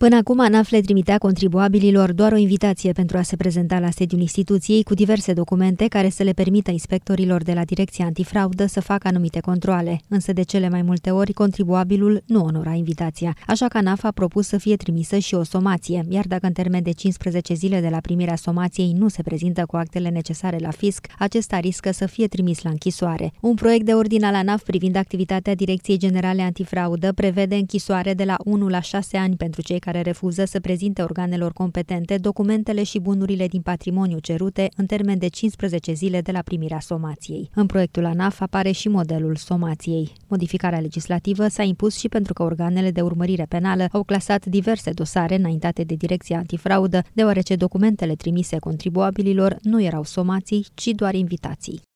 Până acum, ANAF le trimitea contribuabililor doar o invitație pentru a se prezenta la sediul instituției cu diverse documente care să le permită inspectorilor de la Direcția Antifraudă să facă anumite controale, însă de cele mai multe ori contribuabilul nu onora invitația, așa că ANAF a propus să fie trimisă și o somație, iar dacă în termen de 15 zile de la primirea somației nu se prezintă cu actele necesare la fisc, acesta riscă să fie trimis la închisoare. Un proiect de ordin al ANAF privind activitatea Direcției Generale Antifraudă prevede închisoare de la 1 la 6 ani pentru cei care refuză să prezinte organelor competente documentele și bunurile din patrimoniu cerute în termen de 15 zile de la primirea somației. În proiectul ANAF apare și modelul somației. Modificarea legislativă s-a impus și pentru că organele de urmărire penală au clasat diverse dosare înaintate de Direcția Antifraudă, deoarece documentele trimise contribuabililor nu erau somații, ci doar invitații.